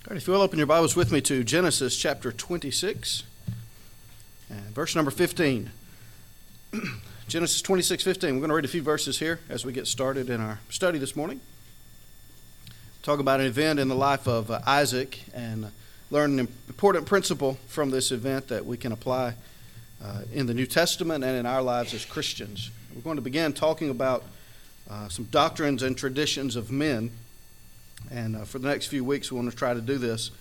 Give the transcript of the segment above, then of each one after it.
All right, if you will open your Bibles with me to Genesis chapter 26 and verse number 15. Genesis 26:15. We're going to read a few verses here as we get started in our study this morning. Talk about an event in the life of Isaac and learn an important principle from this event that we can apply in the New Testament and in our lives as Christians. We're going to begin talking about some doctrines and traditions of men. And for the next few weeks, we want to try to do this,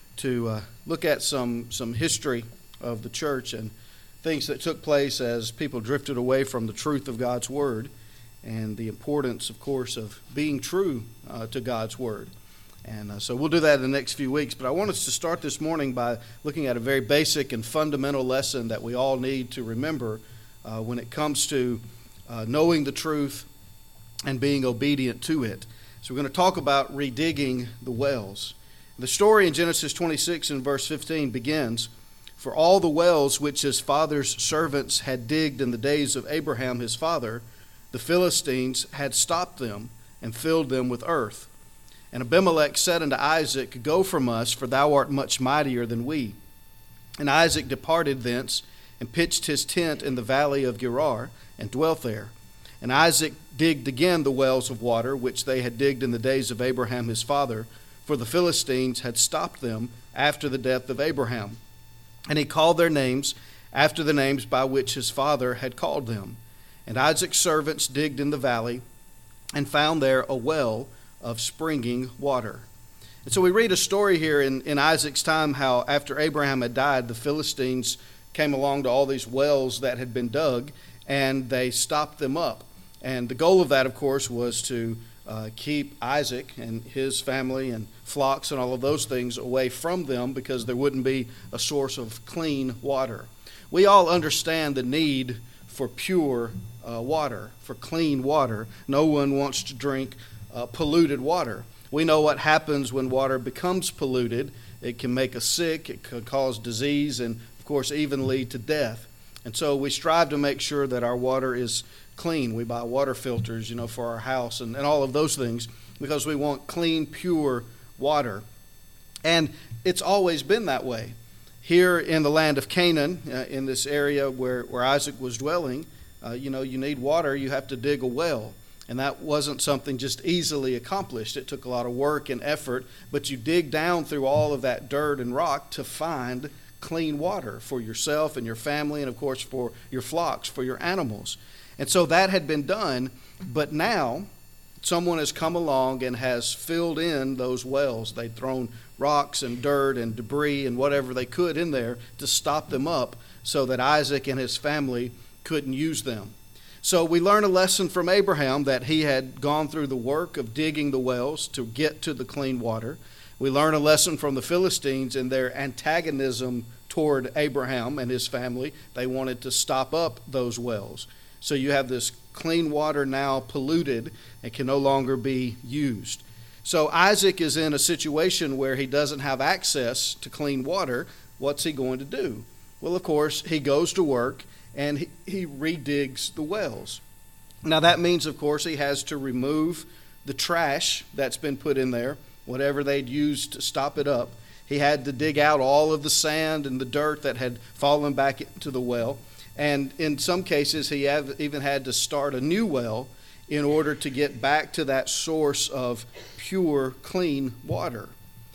to look at some history of the church and things that took place as people drifted away from the truth of God's Word and the importance, of course, of being true to God's Word. And so we'll do that in the next few weeks. But I want us to start this morning by looking at a very basic and fundamental lesson that we all need to remember when it comes to knowing the truth and being obedient to it. So we're going to talk about redigging the wells. The story in Genesis 26 and verse 15 begins, "For all the wells which his father's servants had digged in the days of Abraham his father, the Philistines had stopped them and filled them with earth. And Abimelech said unto Isaac, Go from us, for thou art much mightier than we. And Isaac departed thence and pitched his tent in the valley of Gerar and dwelt there. And Isaac digged again the wells of water, which they had digged in the days of Abraham his father, for the Philistines had stopped them after the death of Abraham. And he called their names after the names by which his father had called them. And Isaac's servants digged in the valley and found there a well of springing water." And so we read a story here in Isaac's time, how after Abraham had died, the Philistines came along to all these wells that had been dug, and they stopped them up. And the goal of that, of course, was to keep Isaac and his family and flocks and all of those things away from them, because there wouldn't be a source of clean water. We all understand the need for pure water, for clean water. No one wants to drink polluted water. We know what happens when water becomes polluted. It can make us sick, it could cause disease, and of course even lead to death. And so we strive to make sure that our water is clean. We buy water filters, for our house and all of those things, because we want clean, pure water. And it's always been that way. Here in the land of Canaan, in this area where Isaac was dwelling, you need water, you have to dig a well. And that wasn't something just easily accomplished. It took a lot of work and effort, but you dig down through all of that dirt and rock to find clean water for yourself and your family, and of course for your flocks, for your animals. And so that had been done, but now someone has come along and has filled in those wells. They'd thrown rocks and dirt and debris and whatever they could in there to stop them up so that Isaac and his family couldn't use them. So we learn a lesson from Abraham, that he had gone through the work of digging the wells to get to the clean water. We learn a lesson from the Philistines in their antagonism toward Abraham and his family. They wanted to stop up those wells. So you have this clean water now polluted and can no longer be used. So Isaac is in a situation where he doesn't have access to clean water. What's he going to do? Well, of course, he goes to work and he redigs the wells. Now that means, of course, he has to remove the trash that's been put in there, whatever they'd used to stop it up. He had to dig out all of the sand and the dirt that had fallen back into the well. And in some cases, he even had to start a new well in order to get back to that source of pure, clean water.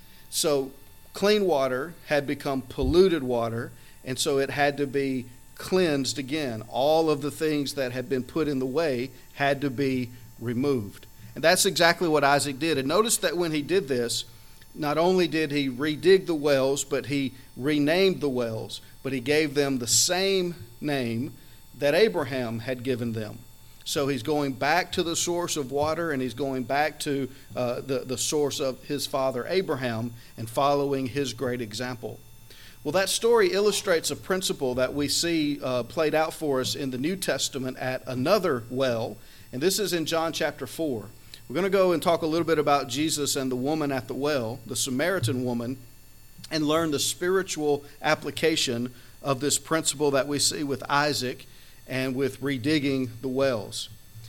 So clean water had become polluted water, and so it had to be cleansed again. All of the things that had been put in the way had to be removed. And that's exactly what Isaac did. And notice that when he did this, not only did he redig the wells, but he renamed the wells, but he gave them the same name that Abraham had given them. So he's going back to the source of water, and he's going back to the source of his father Abraham and following his great example. Well, that story illustrates a principle that we see played out for us in the New Testament at another well, and this is in John chapter 4. We're going to go and talk a little bit about Jesus and the woman at the well, the Samaritan woman, and learn the spiritual application of this principle that we see with Isaac and with redigging the wells.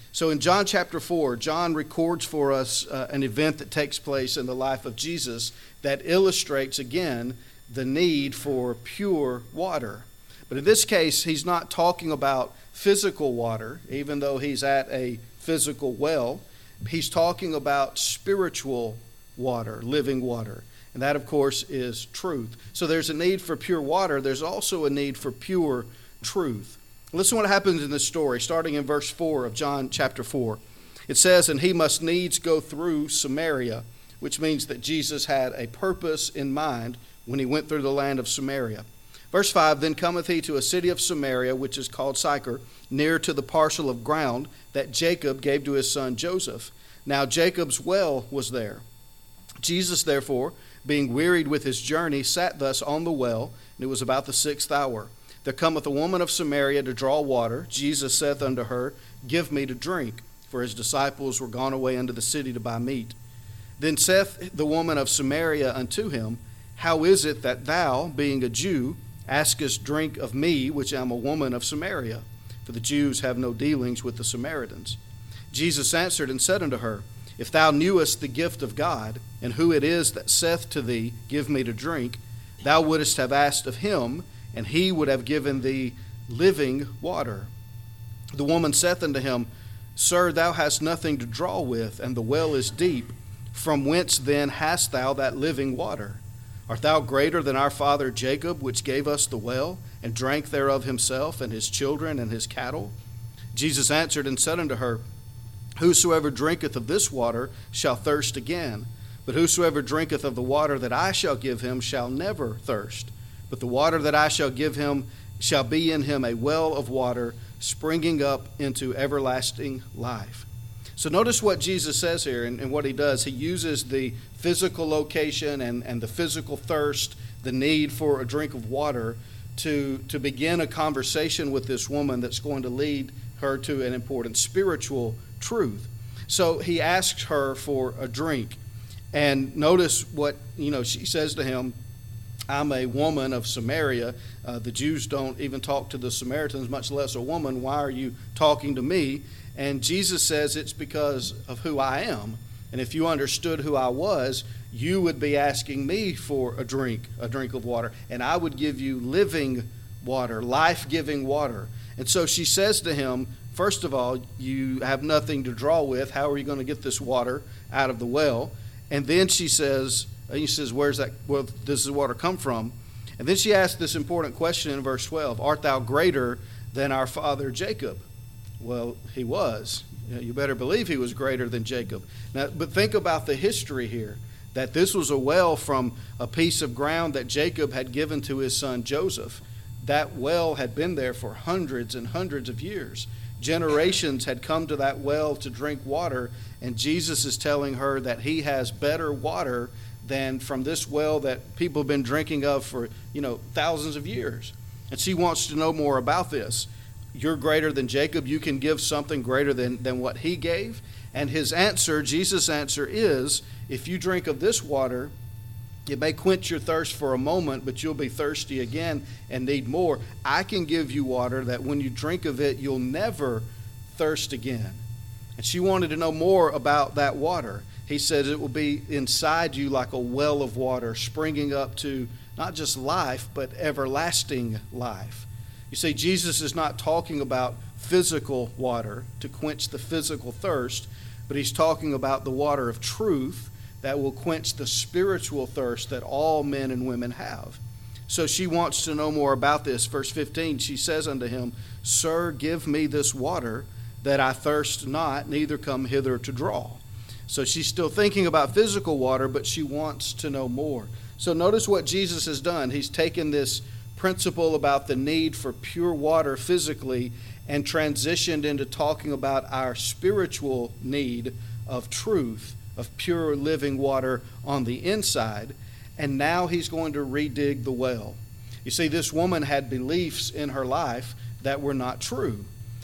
So in John chapter 4, John records for us an event that takes place in the life of Jesus that illustrates, again, the need for pure water. But in this case, he's not talking about physical water, even though he's at a physical well. He's talking about spiritual water, living water. And that, of course, is truth. So there's a need for pure water. There's also a need for pure truth. Listen to what happens in this story, starting in verse 4 of John chapter 4. It says, "And he must needs go through Samaria," which means that Jesus had a purpose in mind when he went through the land of Samaria. Verse 5, "Then cometh he to a city of Samaria, which is called Sychar, near to the parcel of ground that Jacob gave to his son Joseph. Now Jacob's well was there. Jesus, therefore, being wearied with his journey, sat thus on the well, and it was about the 6th hour. There cometh a woman of Samaria to draw water. Jesus saith unto her, Give me to drink, for his disciples were gone away unto the city to buy meat. Then saith the woman of Samaria unto him, How is it that thou, being a Jew, askest drink of me, which am a woman of Samaria? For the Jews have no dealings with the Samaritans. Jesus answered and said unto her, If thou knewest the gift of God, and who it is that saith to thee, Give me to drink, thou wouldest have asked of him, and he would have given thee living water. The woman saith unto him, Sir, thou hast nothing to draw with, and the well is deep. From whence then hast thou that living water? Art thou greater than our father Jacob, which gave us the well, and drank thereof himself, and his children, and his cattle? Jesus answered and said unto her, Whosoever drinketh of this water shall thirst again, but whosoever drinketh of the water that I shall give him shall never thirst. But the water that I shall give him shall be in him a well of water, springing up into everlasting life." So notice what Jesus says here and what he does. He uses the physical location and the physical thirst, the need for a drink of water, to begin a conversation with this woman that's going to lead her to an important spiritual truth. So he asks her for a drink. And notice what, she says to him, I'm a woman of Samaria. The Jews don't even talk to the Samaritans, much less a woman. Why are you talking to me? And Jesus says it's because of who I am. And if you understood who I was, you would be asking me for a drink of water. And I would give you living water, life-giving water. And so she says to him, first of all, you have nothing to draw with. How are you going to get this water out of the well? And then he says, where does this water come from? And then she asks this important question in verse 12, Art thou greater than our father Jacob? Well, he was. You better believe he was greater than Jacob. Now, but think about the history here, that this was a well from a piece of ground that Jacob had given to his son Joseph. That well had been there for hundreds and hundreds of years. Generations had come to that well to drink water, and Jesus is telling her that he has better water than from this well that people have been drinking of for, thousands of years. And she wants to know more about this. You're greater than Jacob. You can give something greater than what he gave. And his answer, Jesus' answer is, if you drink of this water, it may quench your thirst for a moment, but you'll be thirsty again and need more. I can give you water that when you drink of it, you'll never thirst again. And she wanted to know more about that water. He says it will be inside you like a well of water, springing up to not just life, but everlasting life. You see, Jesus is not talking about physical water to quench the physical thirst, but he's talking about the water of truth that will quench the spiritual thirst that all men and women have. So she wants to know more about this. Verse 15, she says unto him, Sir, give me this water, that I thirst not, neither come hither to draw. So she's still thinking about physical water, but she wants to know more. So notice what Jesus has done. He's taken this principle about the need for pure water physically and transitioned into talking about our spiritual need of truth, of pure living water on the inside. And now he's going to redig the well. You see, this woman had beliefs in her life that were not true.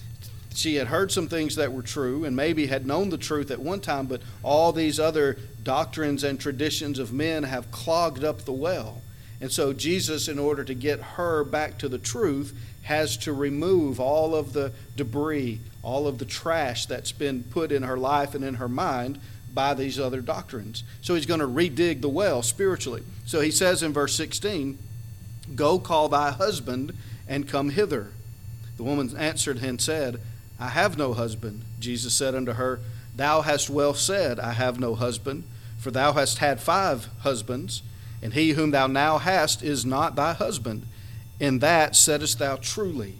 She had heard some things that were true and maybe had known the truth at one time, but all these other doctrines and traditions of men have clogged up the well. And so Jesus, in order to get her back to the truth, has to remove all of the debris, all of the trash that's been put in her life and in her mind by these other doctrines. So he's going to redig the well spiritually. So he says in verse 16, "Go call thy husband and come hither." The woman answered and said, "I have no husband." Jesus said unto her, "Thou hast well said, I have no husband, for thou hast had 5 husbands, and he whom thou now hast is not thy husband. In that saidst thou truly."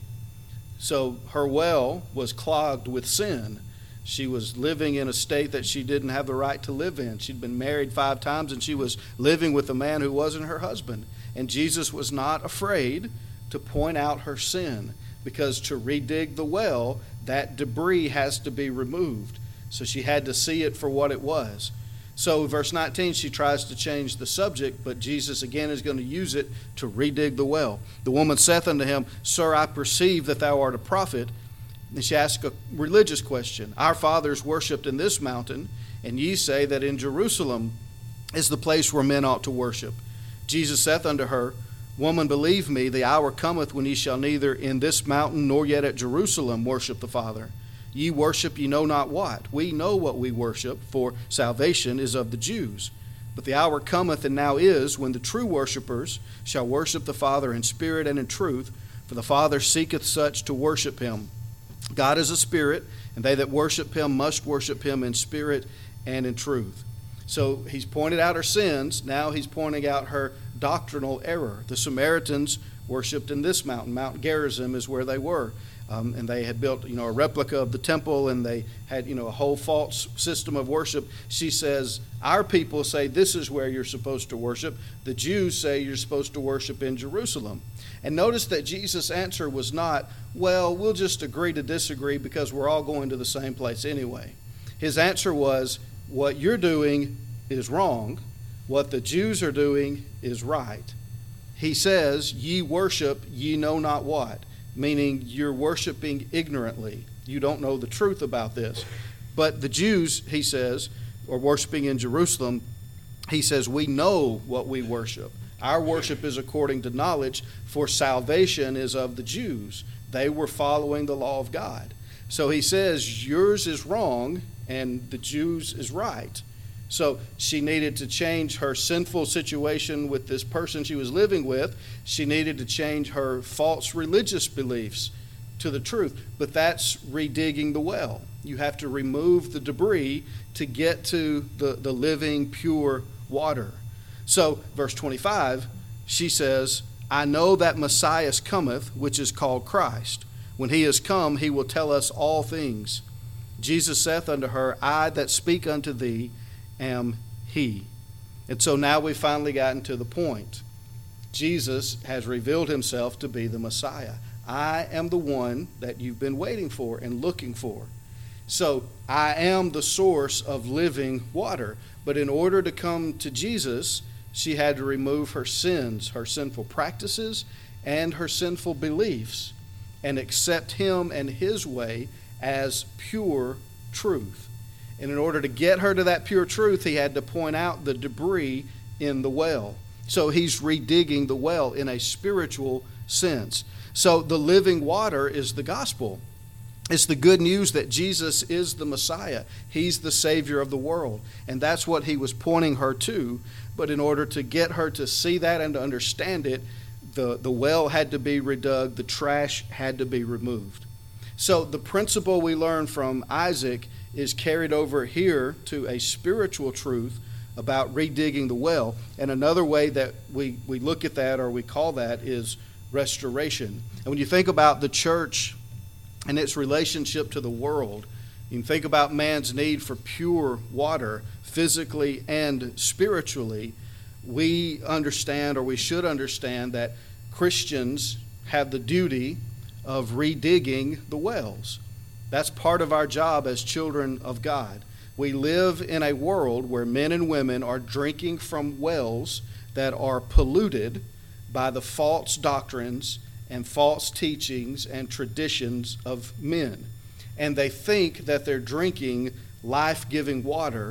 So her well was clogged with sin. She was living in a state that she didn't have the right to live in. She'd been married 5 times, and she was living with a man who wasn't her husband. And Jesus was not afraid to point out her sin, because to redig the well, that debris has to be removed. So she had to see it for what it was. So verse 19, she tries to change the subject, but Jesus again is going to use it to redig the well. The woman saith unto him, "Sir, I perceive that thou art a prophet." And she asked a religious question. "Our fathers worshipped in this mountain, and ye say that in Jerusalem is the place where men ought to worship." Jesus saith unto her, "Woman, believe me, the hour cometh when ye shall neither in this mountain nor yet at Jerusalem worship the Father. Ye worship ye know not what. We know what we worship, for salvation is of the Jews. But the hour cometh, and now is, when the true worshipers shall worship the Father in spirit and in truth, for the Father seeketh such to worship him. God is a spirit, and they that worship him must worship him in spirit and in truth." So he's pointed out her sins. Now he's pointing out her doctrinal error. The Samaritans worshipped in this mountain. Mount Gerizim is where they were. And they had built, a replica of the temple, and they had, a whole false system of worship. She says, our people say this is where you're supposed to worship. The Jews say you're supposed to worship in Jerusalem. And notice that Jesus' answer was not, well, we'll just agree to disagree because we're all going to the same place anyway. His answer was, what you're doing is wrong. What the Jews are doing is right. He says, ye worship ye know not what. Meaning you're worshiping ignorantly. You don't know the truth about this. But the Jews, he says, are worshiping in Jerusalem. He says, we know what we worship. Our worship is according to knowledge, for salvation is of the Jews. They were following the law of God. So he says, yours is wrong and the Jews is right. So she needed to change her sinful situation with this person she was living with. She needed to change her false religious beliefs to the truth. But that's redigging the well. You have to remove the debris to get to the living, pure water. So, verse 25, she says, I know that Messiah cometh, which is called Christ. When he is come, he will tell us all things. Jesus saith unto her, I that speak unto thee am he. And so now we've finally gotten to the point. Jesus has revealed himself to be the Messiah. I am the one that you've been waiting for and looking for. So I am the source of living water. But in order to come to Jesus, she had to remove her sins, her sinful practices, and her sinful beliefs, and accept him and his way as pure truth. And in order to get her to that pure truth, he had to point out the debris in the well. So he's redigging the well in a spiritual sense. So the living water is the gospel. It's the good news that Jesus is the Messiah. He's the Savior of the world. And that's what he was pointing her to. But in order to get her to see that and to understand it, the well had to be redug, the trash had to be removed. So the principle we learn from Isaac is carried over here to a spiritual truth about redigging the well. And another way that we look at that, or we call that, is restoration. And when you think about the church and its relationship to the world, you can think about man's need for pure water, physically and spiritually. We understand, or we should understand, that Christians have the duty of redigging the wells. That's part of our job as children of God. We live in a world where men and women are drinking from wells that are polluted by the false doctrines and false teachings and traditions of men. And they think that they're drinking life-giving water,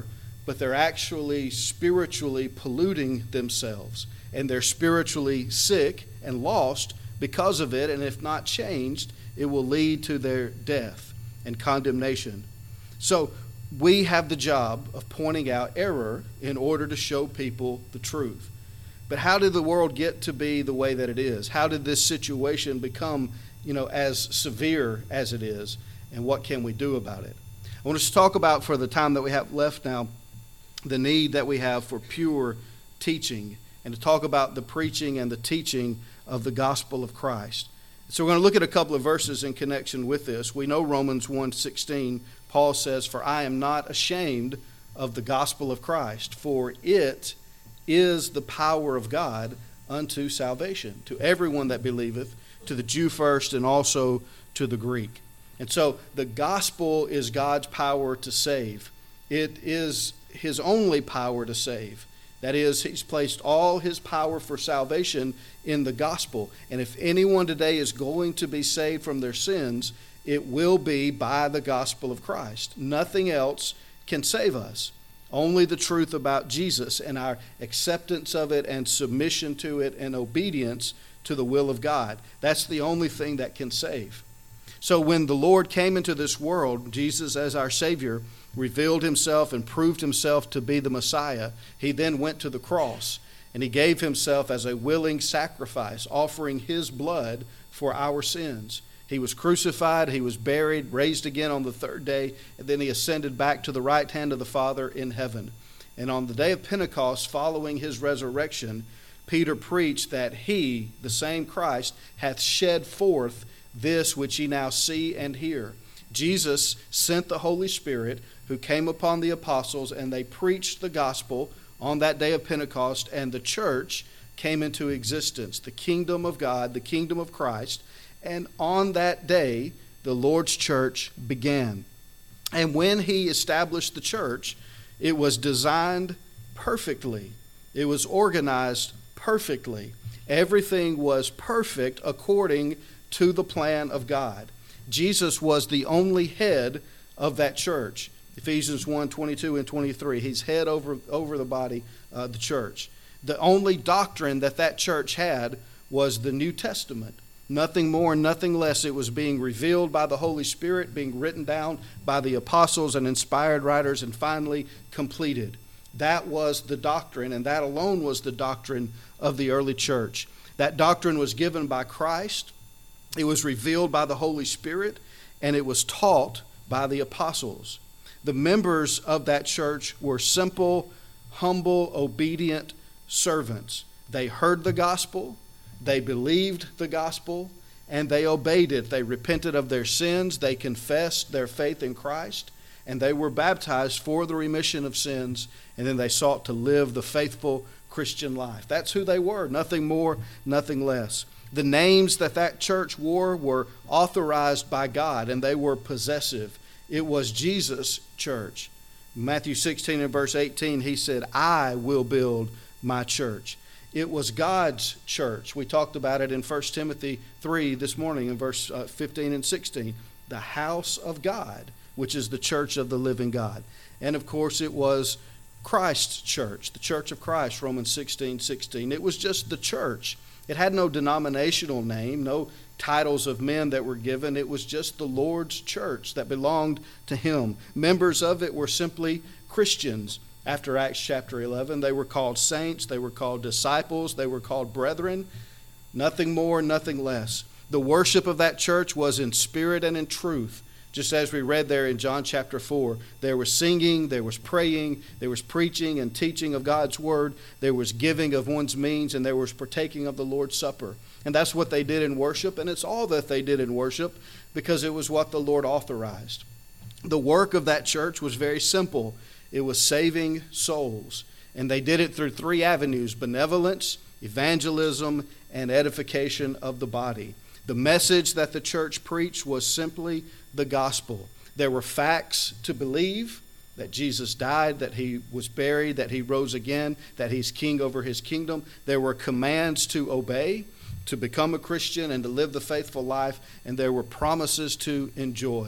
but they're actually spiritually polluting themselves, and they're spiritually sick and lost because of it, and if not changed, it will lead to their death and condemnation. So we have the job of pointing out error in order to show people the truth. But how did the world get to be the way that it is? How did this situation become, as severe as it is? And what can we do about it? I want us to talk about, for the time that we have left now, the need that we have for pure teaching, and to talk about the preaching and the teaching of the gospel of Christ. So we're going to look at a couple of verses in connection with this. We know Romans 1:16, Paul says, "For I am not ashamed of the gospel of Christ, for it is the power of God unto salvation, to everyone that believeth, to the Jew first and also to the Greek." And so the gospel is God's power to save. It is his only power to save. That is, he's placed all his power for salvation in the gospel. And if anyone today is going to be saved from their sins, it will be by the gospel of Christ. Nothing else can save us. Only the truth about Jesus and our acceptance of it and submission to it and obedience to the will of God. That's the only thing that can save. So when the Lord came into this world, Jesus as our Savior revealed himself and proved himself to be the Messiah. He then went to the cross and he gave himself as a willing sacrifice, offering his blood for our sins. He was crucified, he was buried, raised again on the third day, and then he ascended back to the right hand of the Father in heaven. And on the day of Pentecost, following his resurrection, Peter preached that he, the same Christ, hath shed forth this which ye now see and hear. Jesus sent the Holy Spirit who came upon the apostles, and they preached the gospel on that day of Pentecost, and the church came into existence, the kingdom of God, the kingdom of Christ. And on that day, the Lord's church began. And when he established the church, it was designed perfectly. It was organized perfectly. Everything was perfect according to the plan of God. Jesus was the only head of that church. Ephesians 1:22 and 23. He's head over the body, the church. The only doctrine that church had was the New Testament. Nothing more, nothing less. It was being revealed by the Holy Spirit, being written down by the apostles and inspired writers, and finally completed. That was the doctrine, and that alone was the doctrine of the early church. That doctrine was given by Christ. It was revealed by the Holy Spirit, and it was taught by the apostles. The members of that church were simple, humble, obedient servants. They heard the gospel, they believed the gospel, and they obeyed it. They repented of their sins, they confessed their faith in Christ, and they were baptized for the remission of sins, and then they sought to live the faithful Christian life. That's who they were, nothing more, nothing less. The names that church wore were authorized by God, and they were possessive. It was Jesus' church. Matthew 16 and verse 18, he said, "I will build my church." It was God's church. We talked about it in 1 Timothy 3 this morning in verse 15 and 16. The house of God, which is the church of the living God. And of course it was Christ's church, the church of Christ, Romans 16:16. It was just the church. It had no denominational name, no titles of men that were given. It was just the Lord's church that belonged to him. Members of it were simply Christians. After Acts chapter 11, they were called saints, they were called disciples, they were called brethren. Nothing more, nothing less. The worship of that church was in spirit and in truth. Just as we read there in John chapter 4, there was singing, there was praying, there was preaching and teaching of God's word, there was giving of one's means, and there was partaking of the Lord's Supper. And that's what they did in worship, and it's all that they did in worship because it was what the Lord authorized. The work of that church was very simple. It was saving souls, and they did it through three avenues: benevolence, evangelism, and edification of the body. The message that the church preached was simply the gospel. There were facts to believe: that Jesus died, that he was buried, that he rose again, that he's king over his kingdom. There were commands to obey, to become a Christian and to live the faithful life, and there were promises to enjoy.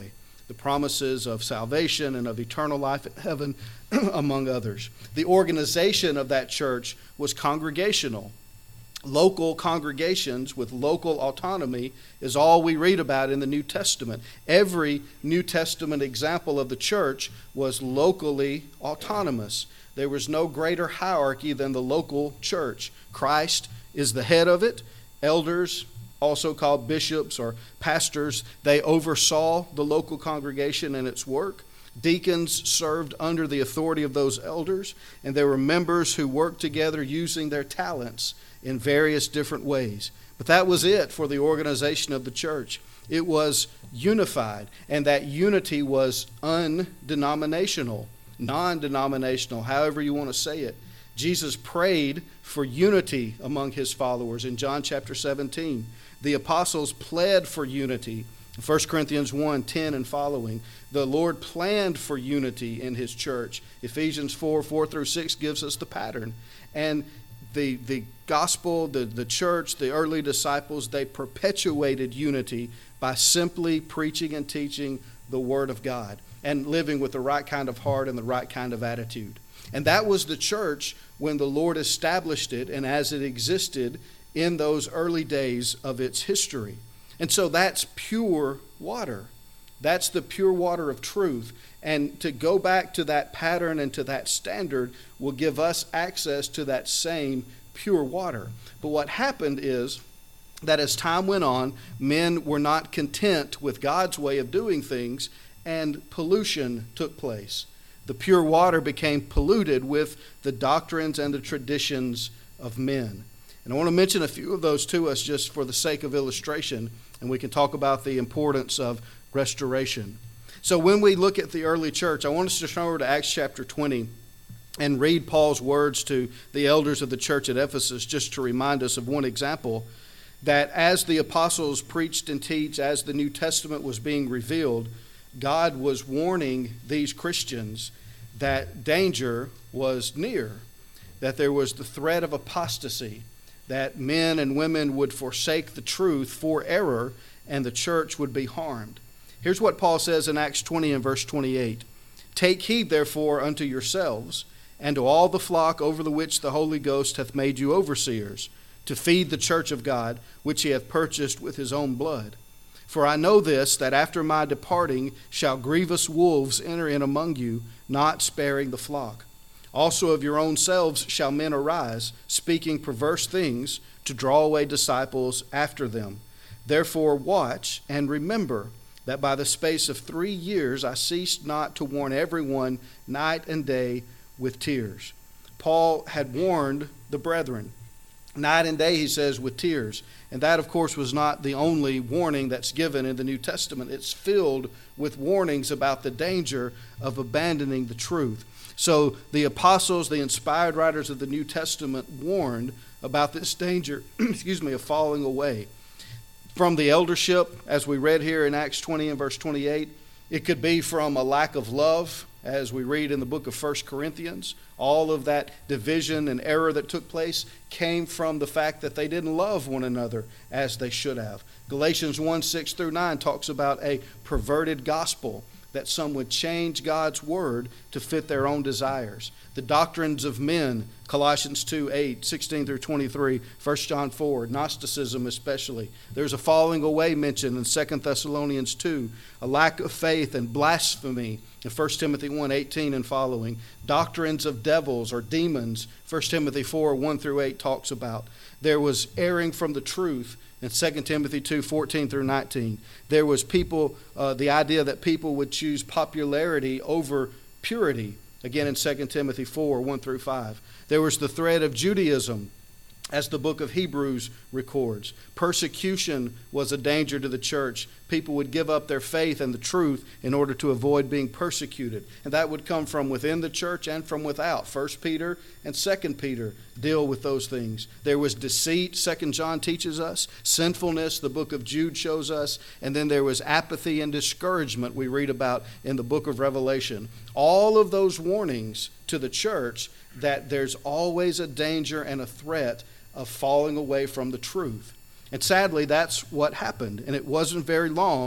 the promises of salvation and of eternal life in heaven, among others. The organization of that church was congregational. Local congregations with local autonomy is all we read about in the New Testament. Every New Testament example of the church was locally autonomous. There was no greater hierarchy than the local church. Christ is the head of it. Elders, also called bishops or pastors, they oversaw the local congregation and its work. Deacons served under the authority of those elders, and there were members who worked together using their talents in various different ways. But that was it for the organization of the church. It was unified, and that unity was undenominational, non-denominational, however you want to say it. Jesus prayed for unity among his followers in John chapter 17. The apostles pled for unity. 1 Corinthians 1:10 and following. The Lord planned for unity in his church. Ephesians 4:4-6 gives us the pattern. And the gospel, the church, the early disciples, they perpetuated unity by simply preaching and teaching the Word of God and living with the right kind of heart and the right kind of attitude. And that was the church when the Lord established it and as it existed in those early days of its history. And so that's pure water. That's the pure water of truth. And to go back to that pattern and to that standard will give us access to that same pure water. But what happened is that as time went on, men were not content with God's way of doing things, and pollution took place. The pure water became polluted with the doctrines and the traditions of men. And I want to mention a few of those to us just for the sake of illustration, and we can talk about the importance of restoration. So when we look at the early church, I want us to turn over to Acts chapter 20 and read Paul's words to the elders of the church at Ephesus, just to remind us of one example, that as the apostles preached and teach, as the New Testament was being revealed, God was warning these Christians that danger was near, that there was the threat of apostasy, that men and women would forsake the truth for error, and the church would be harmed. Here's what Paul says in Acts 20 and verse 28. Take heed, therefore, unto yourselves, and to all the flock over the which the Holy Ghost hath made you overseers, to feed the church of God, which he hath purchased with his own blood. For I know this, that after my departing shall grievous wolves enter in among you, not sparing the flock. Also of your own selves shall men arise, speaking perverse things, to draw away disciples after them. Therefore watch, and remember that by the space of 3 years I ceased not to warn everyone night and day with tears. Paul had warned the brethren. Night and day, he says, with tears. And that, of course, was not the only warning that's given in the New Testament. It's filled with warnings about the danger of abandoning the truth. So the apostles, the inspired writers of the New Testament, warned about this danger, of falling away. From the eldership, as we read here in Acts 20 and verse 28, it could be from a lack of love, as we read in the book of 1 Corinthians. All of that division and error that took place came from the fact that they didn't love one another as they should have. Galatians 1:6-9 talks about a perverted gospel, that some would change God's word to fit their own desires. The doctrines of men, Colossians 2:8-16-23, 1 John 4, Gnosticism especially. There's a falling away mentioned in 2 Thessalonians 2, a lack of faith and blasphemy in 1 Timothy 1:18 and following. Doctrines of devils or demons, 1 Timothy 4:1-8 talks about. There was erring from the truth in 2 Timothy 2:14-19. There was the idea that people would choose popularity over purity, again in 2 Timothy 4:1-5. There was the threat of Judaism, as the book of Hebrews records. Persecution was a danger to the church. People would give up their faith and the truth in order to avoid being persecuted. And that would come from within the church and from without. 1 Peter and 2 Peter deal with those things. There was deceit, 2 John teaches us. Sinfulness, the book of Jude shows us. And then there was apathy and discouragement we read about in the book of Revelation. All of those warnings to the church that there's always a danger and a threat of falling away from the truth. And sadly, that's what happened. And it wasn't very long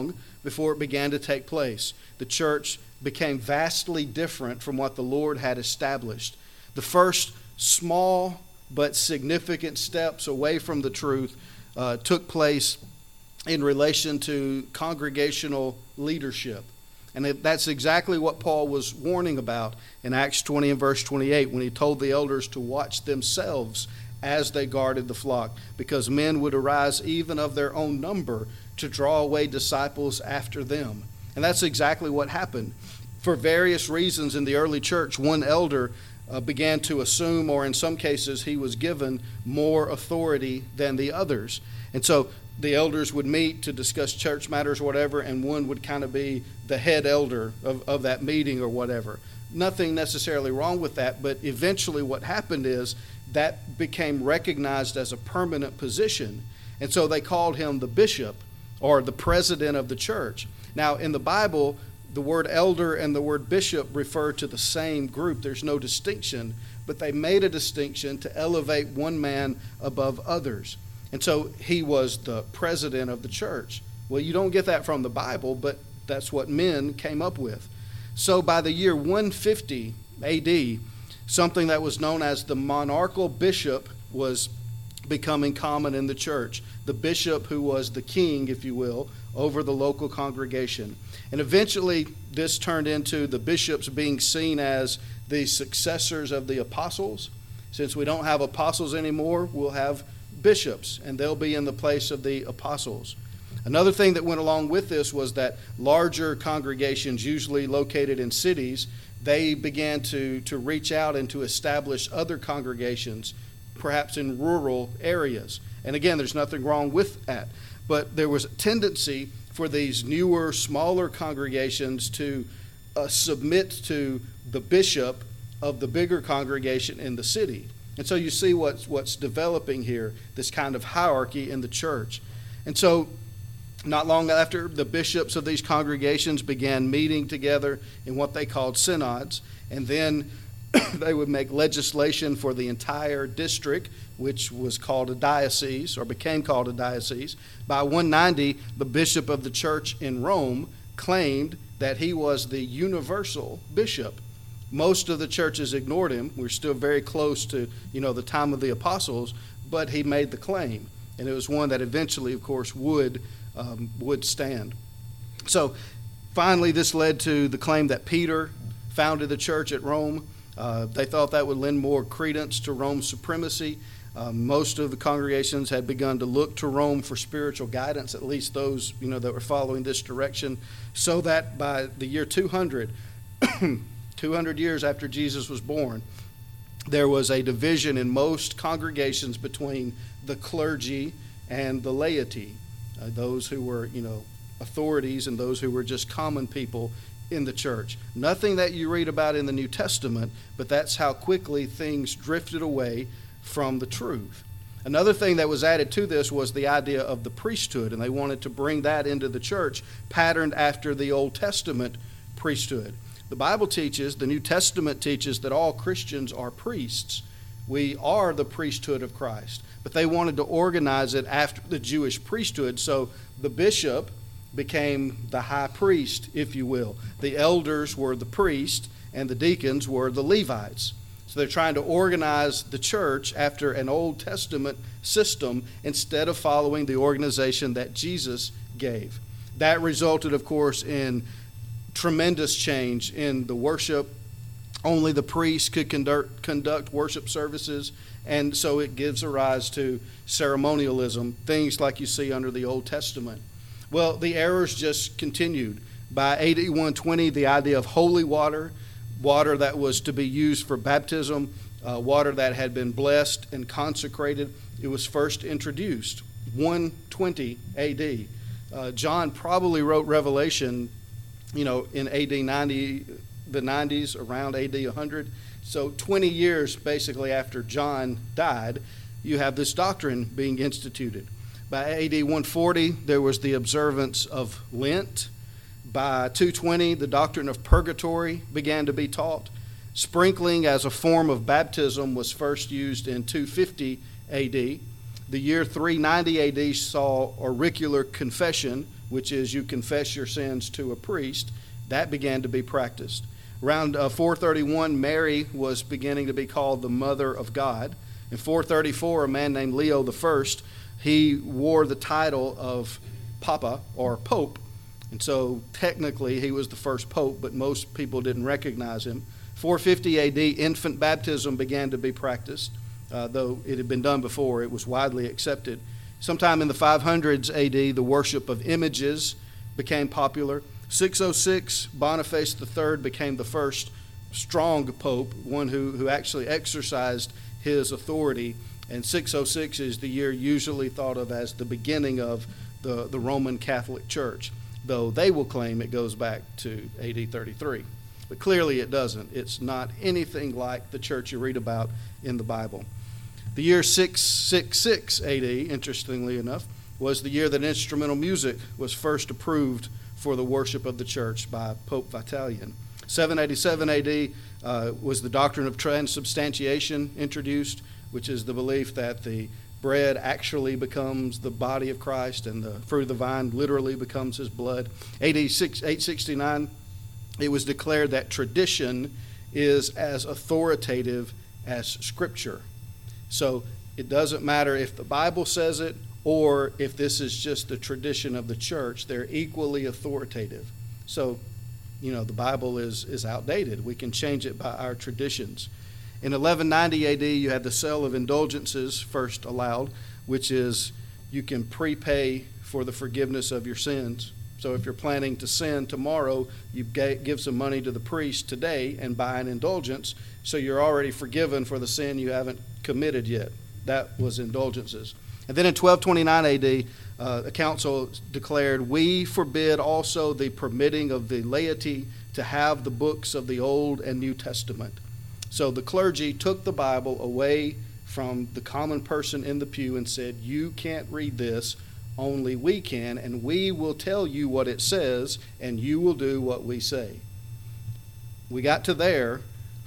before it began to take place. The church became vastly different from what the Lord had established. The first small but significant steps away from the truth took place in relation to congregational leadership. And that's exactly what Paul was warning about in Acts 20 and verse 28 when he told the elders to watch themselves as they guarded the flock, because men would arise even of their own number to draw away disciples after them. And that's exactly what happened. For various reasons in the early church, one elder began to assume, or in some cases he was given, more authority than the others. And so the elders would meet to discuss church matters or whatever, and one would kind of be the head elder of that meeting or whatever. Nothing necessarily wrong with that, but eventually what happened is that became recognized as a permanent position. And so they called him the bishop or the president of the church. Now, in the Bible, the word elder and the word bishop refer to the same group. There's no distinction, but they made a distinction to elevate one man above others. And so he was the president of the church. Well, you don't get that from the Bible, but that's what men came up with. So by the year 150 AD, something that was known as the monarchical bishop was becoming common in the church. The bishop who was the king, if you will, over the local congregation. And eventually this turned into the bishops being seen as the successors of the apostles. Since we don't have apostles anymore, we'll have bishops, and they'll be in the place of the apostles. Another thing that went along with this was that larger congregations, usually located in cities, they began to reach out and to establish other congregations, perhaps in rural areas. And again, there's nothing wrong with that. But there was a tendency for these newer, smaller congregations to submit to the bishop of the bigger congregation in the city. And so you see what's developing here, this kind of hierarchy in the church. And so not long after, the bishops of these congregations began meeting together in what they called synods, and then they would make legislation for the entire district, which was called a diocese, or became called a diocese. By 190, the bishop of the church in Rome claimed that he was the universal bishop. Most of the churches ignored him. We're still very close to, the time of the apostles, but he made the claim, and it was one that eventually, of course, would stand. So finally, this led to the claim that Peter founded the church at Rome. They thought that would lend more credence to Rome's supremacy. Most of the congregations had begun to look to Rome for spiritual guidance, at least those that were following this direction, so that by the year 200, 200 years after Jesus was born, there was a division in most congregations between the clergy and the laity, those who were, authorities and those who were just common people in the church. Nothing that you read about in the New Testament, but that's how quickly things drifted away from the truth. Another thing that was added to this was the idea of the priesthood, and they wanted to bring that into the church, patterned after the Old Testament priesthood. The Bible teaches, the New Testament teaches, that all Christians are priests. We are the priesthood of Christ. But they wanted to organize it after the Jewish priesthood, so the bishop became the high priest, if you will. The elders were the priests, and the deacons were the Levites. So they're trying to organize the church after an Old Testament system instead of following the organization that Jesus gave. That resulted, of course, in tremendous change in the worship. Only the priests could conduct worship services, and so it gives a rise to ceremonialism, things like you see under the Old Testament. Well, the errors just continued. By AD 120, the idea of holy water that was to be used for baptism, water that had been blessed and consecrated, it was first introduced. 120 AD. John probably wrote Revelation, in AD 90, the 90s, around AD 100. So 20 years basically after John died, you have this doctrine being instituted. By AD 140, there was the observance of Lent. By 220, the doctrine of purgatory began to be taught. Sprinkling as a form of baptism was first used in 250 AD. The year 390 AD saw auricular confession which is you confess your sins to a priest, that began to be practiced. Around 431, Mary was beginning to be called the Mother of God. In 434, a man named Leo I, he wore the title of Papa or Pope. And so technically he was the first pope, but most people didn't recognize him. 450 AD, infant baptism began to be practiced. Though it had been done before, it was widely accepted. Sometime in the 500s AD, the worship of images became popular. 606, Boniface III became the first strong pope, one who actually exercised his authority. And 606 is the year usually thought of as the beginning of the Roman Catholic Church, though they will claim it goes back to AD 33. But clearly it doesn't. It's not anything like the church you read about in the Bible. The year 666 AD, interestingly enough, was the year that instrumental music was first approved for the worship of the church by Pope Vitalian. 787 AD was the doctrine of transubstantiation introduced, which is the belief that the bread actually becomes the body of Christ and the fruit of the vine literally becomes his blood. AD 869, it was declared that tradition is as authoritative as Scripture. So it doesn't matter if the Bible says it or if this is just the tradition of the church, they're equally authoritative. So, the Bible is outdated. We can change it by our traditions. In 1190 AD, you had the sale of indulgences first allowed, which is you can prepay for the forgiveness of your sins. So if you're planning to sin tomorrow, you give some money to the priest today and buy an indulgence, so you're already forgiven for the sin you haven't committed yet. That was indulgences. And then in 1229 AD, a council declared, "We forbid also the permitting of the laity to have the books of the Old and New Testament." So the clergy took the Bible away from the common person in the pew and said, "You can't read this, only we can, and we will tell you what it says, and you will do what we say." We got to there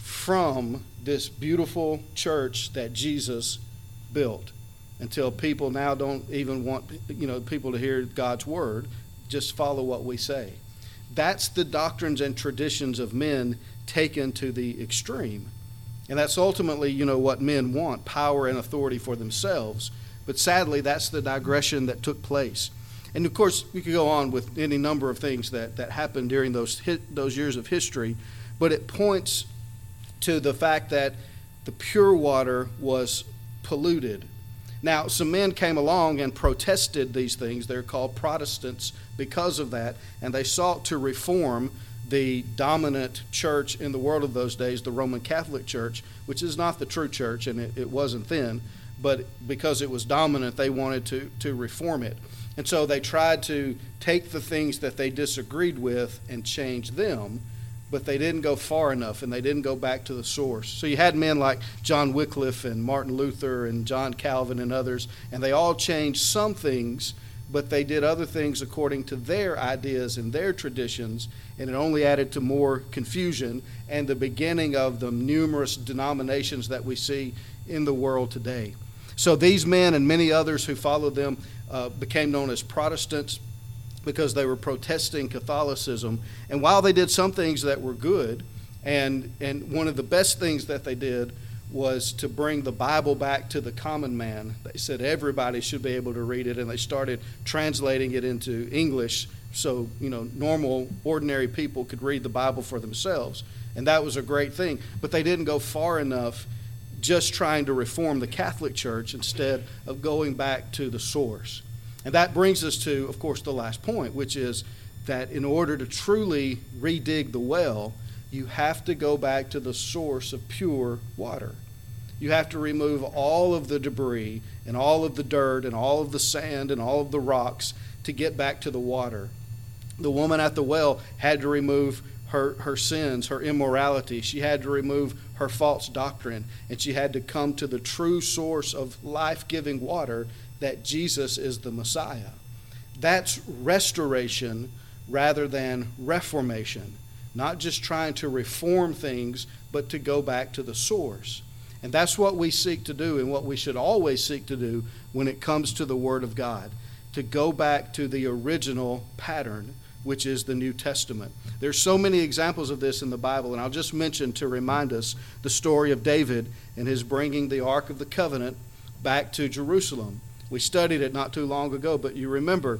from this beautiful church that Jesus built, until people now don't even want people to hear God's word, just follow what we say. That's the doctrines and traditions of men taken to the extreme. And that's ultimately, what men want, power and authority for themselves. But sadly, that's the digression that took place. And of course, we could go on with any number of things that happened during those years of history, but it points to the fact that the pure water was polluted. Now, some men came along and protested these things. They're called Protestants because of that, and they sought to reform the dominant church in the world of those days, the Roman Catholic Church, which is not the true church, and it wasn't then, but because it was dominant, they wanted to reform it. And so they tried to take the things that they disagreed with and change them, but they didn't go far enough, and they didn't go back to the source. So you had men like John Wycliffe and Martin Luther and John Calvin and others, and they all changed some things, but they did other things according to their ideas and their traditions, and it only added to more confusion and the beginning of the numerous denominations that we see in the world today. So these men and many others who followed them became known as Protestants because they were protesting Catholicism. And while they did some things that were good, and one of the best things that they did was to bring the Bible back to the common man. They said everybody should be able to read it, and they started translating it into English so normal, ordinary people could read the Bible for themselves. And that was a great thing. But they didn't go far enough just trying to reform the Catholic Church instead of going back to the source. And that brings us to, of course, the last point, which is that in order to truly redig the well, you have to go back to the source of pure water. You have to remove all of the debris and all of the dirt and all of the sand and all of the rocks to get back to the water. The woman at the well had to remove her sins, her immorality. She had to remove her false doctrine, and she had to come to the true source of life-giving water, that Jesus is the Messiah. That's restoration rather than reformation. Not just trying to reform things, but to go back to the source. And that's what we seek to do, and what we should always seek to do when it comes to the Word of God. to go back to the original pattern, which is the New Testament. There's so many examples of this in the Bible, and I'll just mention to remind us the story of David and his bringing the Ark of the Covenant back to Jerusalem. We studied it not too long ago, but you remember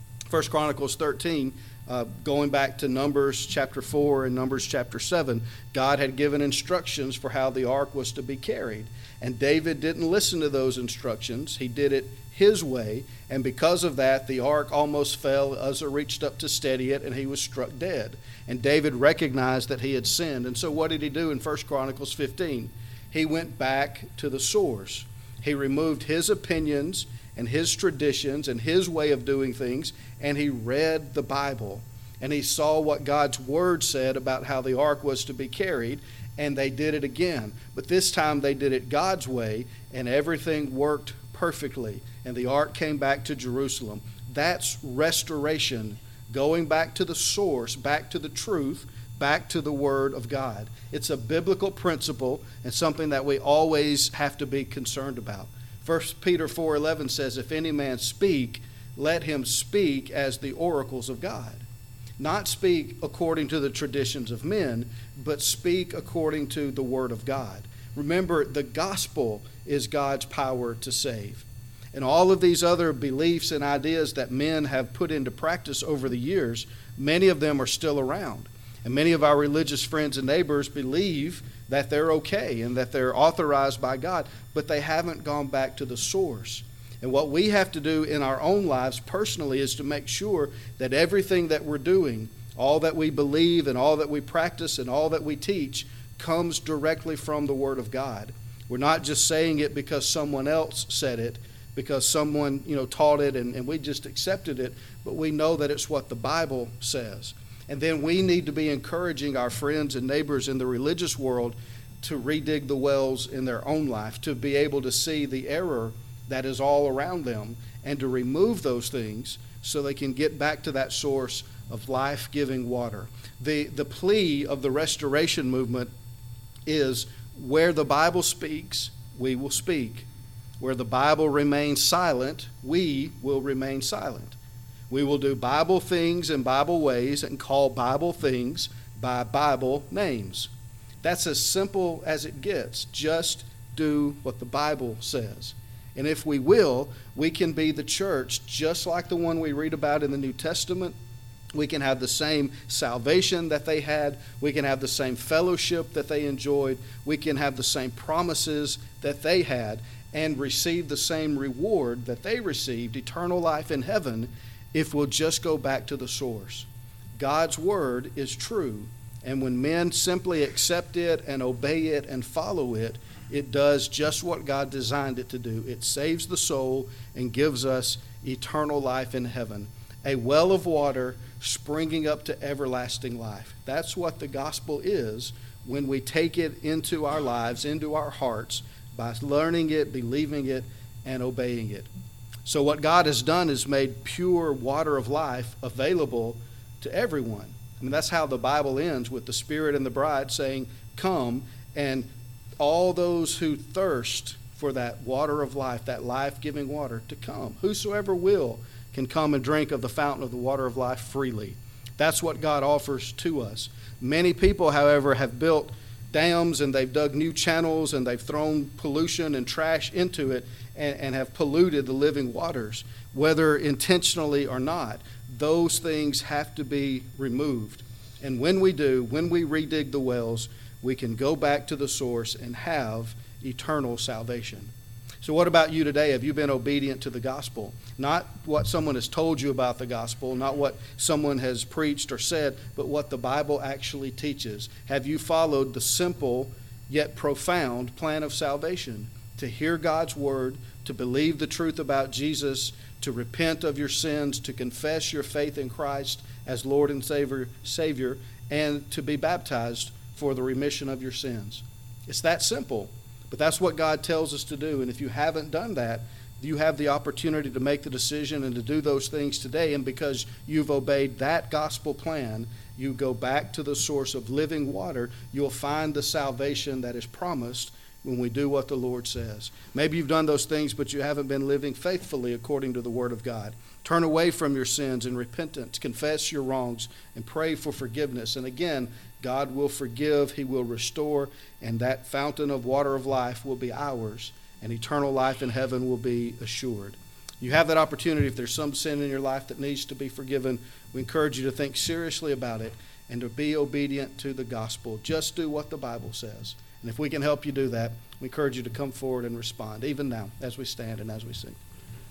1 Chronicles 13, going back to Numbers chapter 4 and Numbers chapter 7, God had given instructions for how the ark was to be carried. And David didn't listen to those instructions. He did it his way, and because of that, the ark almost fell. Uzzah reached up to steady it, and he was struck dead. And David recognized that he had sinned. And so what did he do in 1 Chronicles 15? He went back to the source. He removed his opinions and his traditions and his way of doing things, and he read the Bible. And he saw what God's word said about how the ark was to be carried, and they did it again. But this time they did it God's way, and everything worked perfectly. And the ark came back to Jerusalem. That's restoration, going back to the source, back to the truth, back to the Word of God. It's a biblical principle and something that we always have to be concerned about. 1 Peter 4:11 says, if any man speak, let him speak as the oracles of God. Not speak according to the traditions of men, but speak according to the Word of God. Remember, the gospel is God's power to save. And all of these other beliefs and ideas that men have put into practice over the years, many of them are still around. And many of our religious friends and neighbors believe that they're okay and that they're authorized by God, but they haven't gone back to the source. And what we have to do in our own lives personally is to make sure that everything that we're doing, all that we believe and all that we practice and all that we teach, comes directly from the Word of God. We're not just saying it because someone else said it, because someone taught it and we just accepted it, but we know that it's what the Bible says. And then we need to be encouraging our friends and neighbors in the religious world to redig the wells in their own life, to be able to see the error that is all around them and to remove those things so they can get back to that source of life-giving water. The plea of the restoration movement is where the Bible speaks, we will speak. Where the Bible remains silent, we will remain silent. We will do Bible things in Bible ways and call Bible things by Bible names. That's as simple as it gets. Just do what the Bible says. And if we will, we can be the church just like the one we read about in the New Testament. We can have the same salvation that they had. We can have the same fellowship that they enjoyed. We can have the same promises that they had and receive the same reward that they received, eternal life in heaven, if we'll just go back to the source. God's word is true, and when men simply accept it and obey it and follow it, it does just what God designed it to do. It saves the soul and gives us eternal life in heaven, a well of water springing up to everlasting life. That's what the gospel is when we take it into our lives, into our hearts, by learning it, believing it, and obeying it. So what God has done is made pure water of life available to everyone. I mean, that's how the Bible ends, with the Spirit and the bride saying, come, and all those who thirst for that water of life, that life-giving water, to come. Whosoever will can come and drink of the fountain of the water of life freely. That's what God offers to us. Many people, however, have built dams and they've dug new channels and they've thrown pollution and trash into it and have polluted the living waters, whether intentionally or not. Those things have to be removed. And when we do, when we redig the wells, we can go back to the source and have eternal salvation. So what about you today? Have you been obedient to the gospel? Not what someone has told you about the gospel, not what someone has preached or said, but what the Bible actually teaches. Have you followed the simple yet profound plan of salvation? To hear God's word, to believe the truth about Jesus, to repent of your sins, to confess your faith in Christ as Lord and Savior, and to be baptized for the remission of your sins. It's that simple. But that's what God tells us to do. And if you haven't done that, you have the opportunity to make the decision and to do those things today. And because you've obeyed that gospel plan, you go back to the source of living water, you'll find the salvation that is promised when we do what the Lord says. Maybe you've done those things, but you haven't been living faithfully according to the Word of God. Turn away from your sins in repentance, confess your wrongs, and pray for forgiveness. And again, God will forgive, He will restore, and that fountain of water of life will be ours, and eternal life in heaven will be assured. You have that opportunity. If there's some sin in your life that needs to be forgiven, we encourage you to think seriously about it and to be obedient to the gospel. Just do what the Bible says. And if we can help you do that, we encourage you to come forward and respond, even now, as we stand and as we sing.